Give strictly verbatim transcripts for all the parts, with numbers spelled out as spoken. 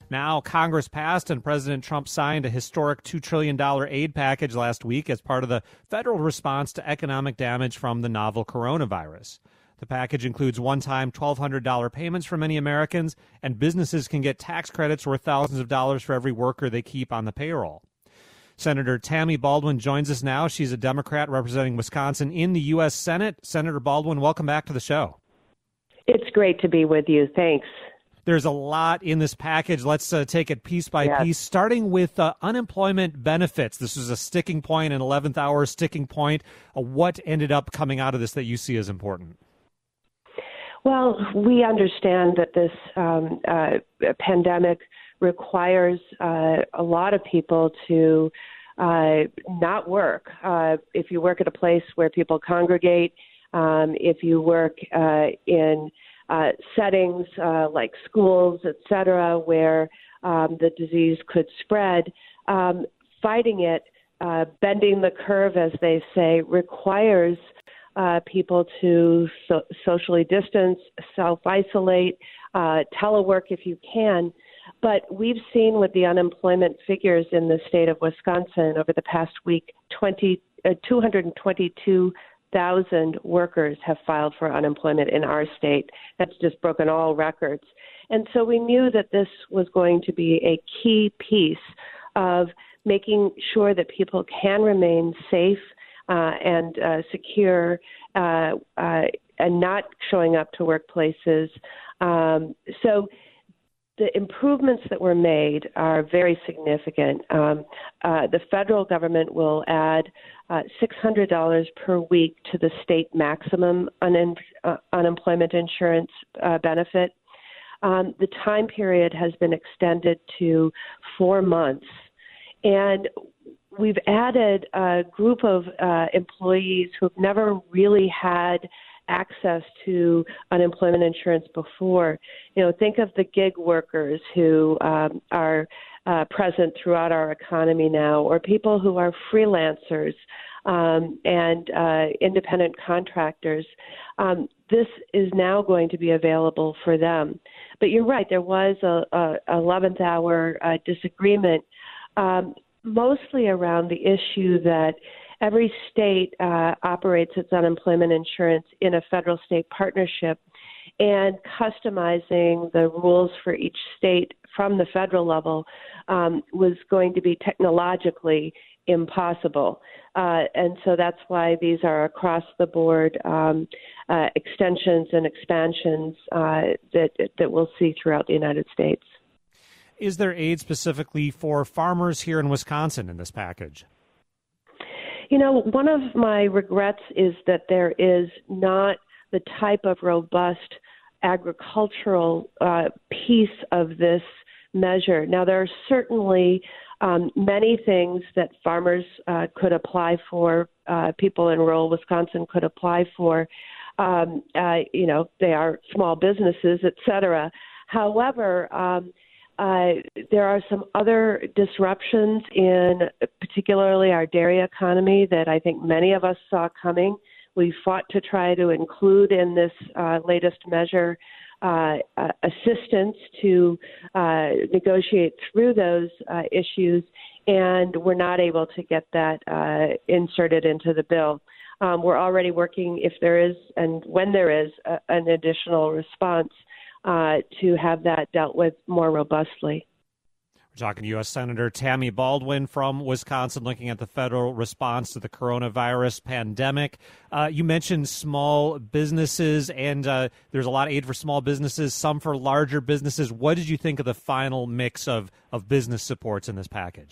Now, Congress passed and President Trump signed a historic two trillion dollars aid package last week as part of the federal response to economic damage from the novel coronavirus. The package includes one-time twelve hundred dollars payments for many Americans, and businesses can get tax credits worth thousands of dollars for every worker they keep on the payroll. Senator Tammy Baldwin joins us now. She's a Democrat representing Wisconsin in the U S Senate. Senator Baldwin, welcome back to the show. It's great to be with you. Thanks. There's a lot in this package. Let's uh, take it piece by yes. piece, starting with uh, unemployment benefits. This was a sticking point, an eleventh hour sticking point. Uh, what ended up coming out of this that you see as important? Well, we understand that this um, uh, pandemic requires uh, a lot of people to uh, not work. Uh, if you work at a place where people congregate, um, if you work uh, in uh, settings uh, like schools, et cetera, where um, the disease could spread, um, fighting it, uh, bending the curve, as they say, requires Uh, people to so- socially distance, self-isolate, uh, telework if you can. But we've seen with the unemployment figures in the state of Wisconsin over the past week, twenty, uh, two hundred twenty-two thousand workers have filed for unemployment in our state. That's just broken all records. And so we knew that this was going to be a key piece of making sure that people can remain safe Uh, and uh, secure uh, uh, and not showing up to workplaces. Um, so the improvements that were made are very significant. Um, uh, the federal government will add uh, six hundred dollars per week to the state maximum un- uh, unemployment insurance uh, benefit. Um, the time period has been extended to four months. And we've added a group of uh, employees who've never really had access to unemployment insurance before. You know, think of the gig workers who um, are uh, present throughout our economy now, or people who are freelancers um, and uh, independent contractors. Um, this is now going to be available for them. But you're right, there was a, a eleventh hour uh, disagreement. Um, mostly around the issue that every state uh, operates its unemployment insurance in a federal-state partnership, and customizing the rules for each state from the federal level um, was going to be technologically impossible. Uh, and so that's why these are across-the-board um, uh, extensions and expansions uh, that, that we'll see throughout the United States. Is there aid specifically for farmers here in Wisconsin in this package? You know, one of my regrets is that there is not the type of robust agricultural uh, piece of this measure. Now, there are certainly um, many things that farmers uh, could apply for, uh, people in rural Wisconsin could apply for. Um, uh, you know, they are small businesses, et cetera. However, um, Uh, there are some other disruptions in particularly our dairy economy that I think many of us saw coming. We fought to try to include in this uh, latest measure uh, uh, assistance to uh, negotiate through those uh, issues, and we're not able to get that uh, inserted into the bill. Um, we're already working, if there is and when there is a, an additional response, Uh, to have that dealt with more robustly. We're talking to U S Senator Tammy Baldwin from Wisconsin, looking at the federal response to the coronavirus pandemic. Uh, you mentioned small businesses, and uh, there's a lot of aid for small businesses, some for larger businesses. What did you think of the final mix of, of business supports in this package?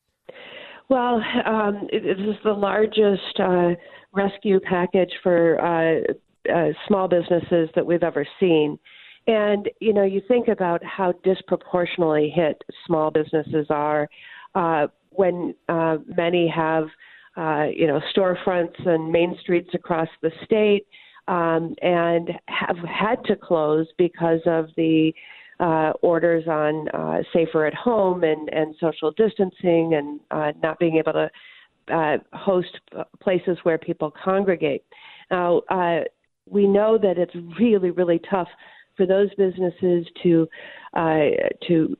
Well, um, it, this is the largest uh, rescue package for uh, uh, small businesses that we've ever seen. And, you know, you think about how disproportionately hit small businesses are uh, when uh, many have, uh, you know, storefronts and main streets across the state um, and have had to close because of the uh, orders on uh, safer at home and, and social distancing and uh, not being able to uh, host places where people congregate. Now, uh, we know that it's really, really tough for those businesses to uh, to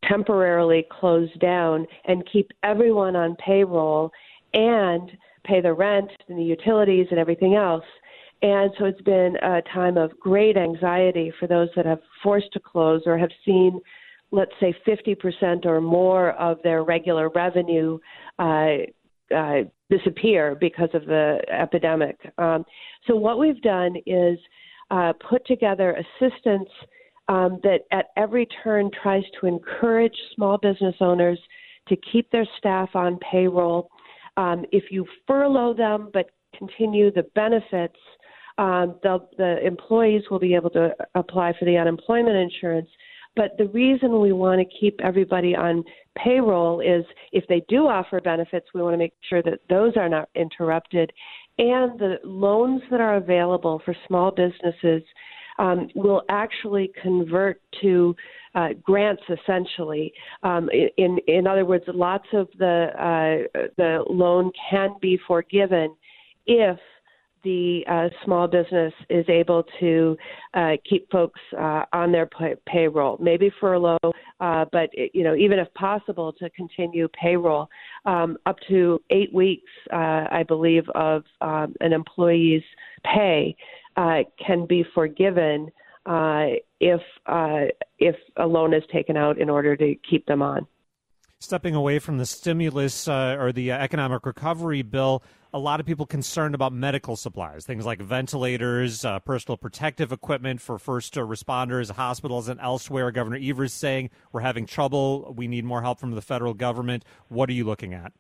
temporarily close down and keep everyone on payroll and pay the rent and the utilities and everything else. And so it's been a time of great anxiety for those that have forced to close or have seen, let's say, fifty percent or more of their regular revenue uh, uh, disappear because of the epidemic. Um, so what we've done is uh, put together assistance um, that at every turn tries to encourage small business owners to keep their staff on payroll. Um, if you furlough them but continue the benefits, um, the employees will be able to apply for the unemployment insurance. But the reason we want to keep everybody on payroll is if they do offer benefits, we want to make sure that those are not interrupted. And the loans that are available for small businesses um, will actually convert to uh, grants, essentially. Um, in in other words, lots of the uh, the loan can be forgiven if the uh, small business is able to uh, keep folks uh, on their pay- payroll, maybe furlough, uh, but you know, even if possible, to continue payroll um, up to eight weeks, uh, I believe, of um, an employee's pay uh, can be forgiven uh, if uh, if a loan is taken out in order to keep them on. Stepping away from the stimulus uh, or the uh, economic recovery bill, a lot of people concerned about medical supplies, things like ventilators, uh, personal protective equipment for first responders, hospitals, and elsewhere. Governor Evers saying we're having trouble. We need more help from the federal government. What are you looking at?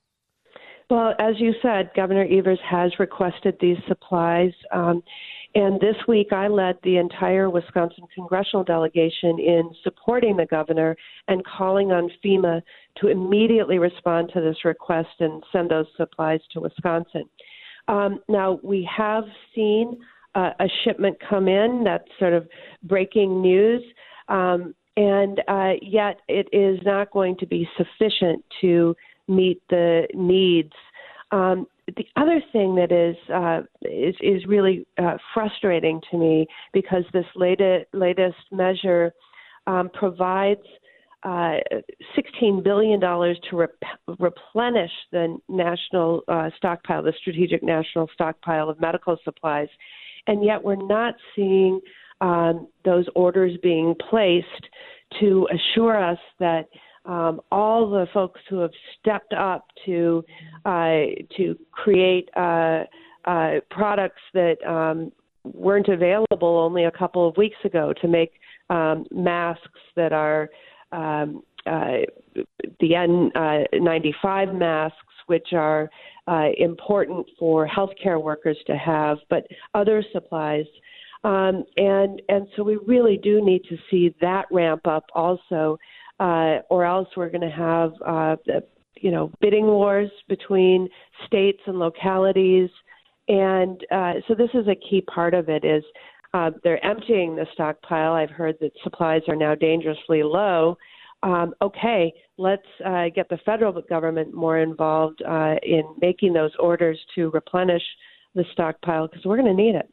Well, as you said, Governor Evers has requested these supplies. Um, and this week I led the entire Wisconsin congressional delegation in supporting the governor and calling on FEMA to immediately respond to this request and send those supplies to Wisconsin. Um, now, we have seen uh, a shipment come in. That's sort of breaking news. Um, and uh, yet it is not going to be sufficient to meet the needs. Um, the other thing that is uh, is, is really uh, frustrating to me, because this latest latest measure um, provides uh, sixteen billion dollars to rep- replenish the national uh, stockpile, the strategic national stockpile of medical supplies, and yet we're not seeing um, those orders being placed to assure us that Um, all the folks who have stepped up to uh, to create uh, uh, products that um, weren't available only a couple of weeks ago, to make um, masks that are um, uh, the N ninety-five masks, which are uh, important for healthcare workers to have, but other supplies. Um, and and so we really do need to see that ramp up also. Uh, or else we're going to have, uh, you know, bidding wars between states and localities. And uh, so this is a key part of it is uh, they're emptying the stockpile. I've heard that supplies are now dangerously low. Um, okay, let's uh, get the federal government more involved uh, in making those orders to replenish the stockpile, because we're going to need it.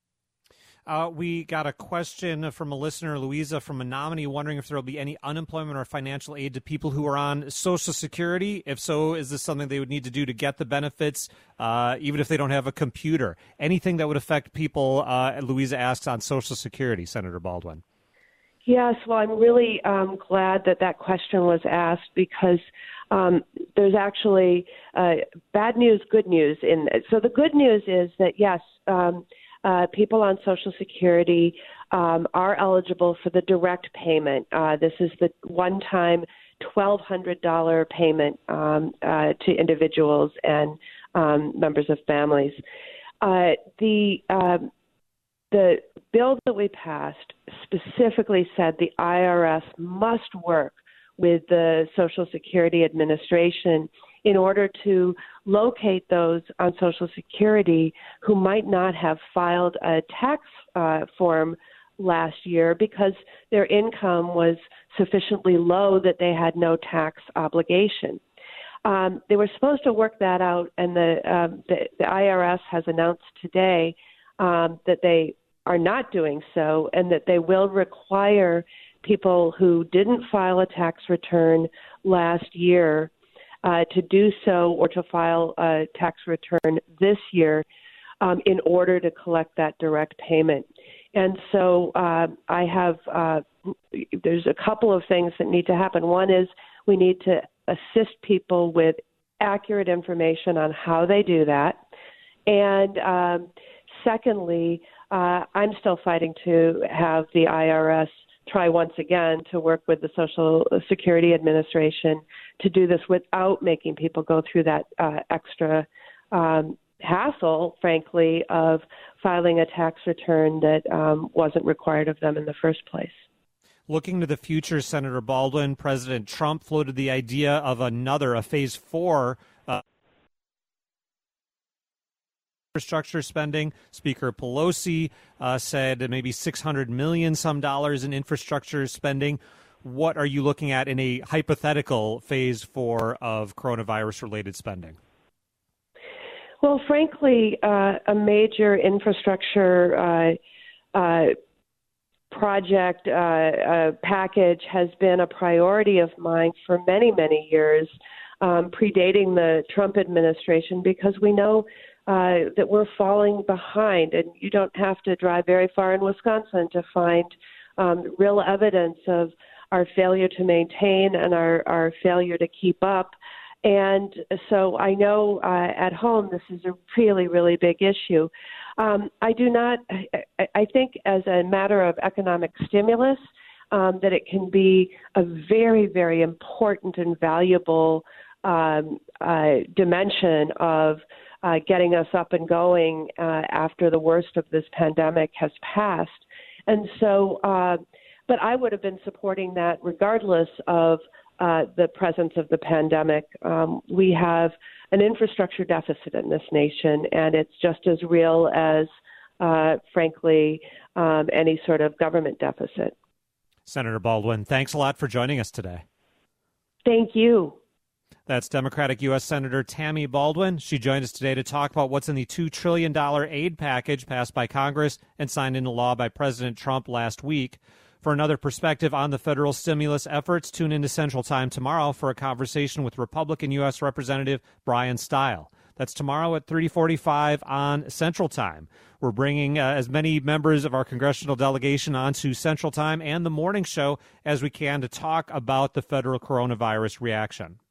Uh, we got a question from a listener, Louisa from Menominee, wondering if there will be any unemployment or financial aid to people who are on Social Security. If so, is this something they would need to do to get the benefits, uh, even if they don't have a computer? Anything that would affect people, uh, Louisa asks, on Social Security, Senator Baldwin? Yes, well, I'm really um, glad that that question was asked, because um, there's actually uh, bad news, good news. In So the good news is that, yes, um, Uh, people on Social Security um, are eligible for the direct payment. Uh, this is the one-time twelve hundred dollars payment um, uh, to individuals and um, members of families. Uh, the um, the bill that we passed specifically said the I R S must work with the Social Security Administration in order to locate those on Social Security who might not have filed a tax uh, form last year because their income was sufficiently low that they had no tax obligation. Um, they were supposed to work that out, and the, um, the, the I R S has announced today um, that they are not doing so, and that they will require people who didn't file a tax return last year uh, to do so or to file a tax return this year um, in order to collect that direct payment. And so uh, I have, uh, there's a couple of things that need to happen. One is we need to assist people with accurate information on how they do that. And um, secondly, uh, I'm still fighting to have the I R S try once again to work with the Social Security Administration to do this without making people go through that uh, extra um, hassle, frankly, of filing a tax return that um, wasn't required of them in the first place. Looking to the future, Senator Baldwin, President Trump floated the idea of another, a phase four uh, infrastructure spending. Speaker Pelosi uh, said maybe six hundred million dollars some dollars in infrastructure spending. What are you looking at in a hypothetical phase four of coronavirus-related spending? Well, frankly, uh, a major infrastructure uh, uh, project uh, uh, package has been a priority of mine for many, many years, um, predating the Trump administration, because we know uh, that we're falling behind. And you don't have to drive very far in Wisconsin to find um, real evidence of our failure to maintain and our, our failure to keep up. And so I know uh, at home this is a really, really big issue. Um, I do not, I, I think as a matter of economic stimulus, um, that it can be a very, very important and valuable um, uh, dimension of uh, getting us up and going uh, after the worst of this pandemic has passed. And so, uh, but I would have been supporting that regardless of Uh, the presence of the pandemic. Um, we have an infrastructure deficit in this nation, and it's just as real as, uh, frankly, um, any sort of government deficit. Senator Baldwin, thanks a lot for joining us today. Thank you. That's Democratic U S Senator Tammy Baldwin. She joined us today to talk about what's in the two trillion dollars aid package passed by Congress and signed into law by President Trump last week. For another perspective on the federal stimulus efforts, tune into Central Time tomorrow for a conversation with Republican U S Representative Brian Stile. That's tomorrow at three forty-five on Central Time. We're bringing uh, as many members of our congressional delegation onto Central Time and the morning show as we can to talk about the federal coronavirus reaction.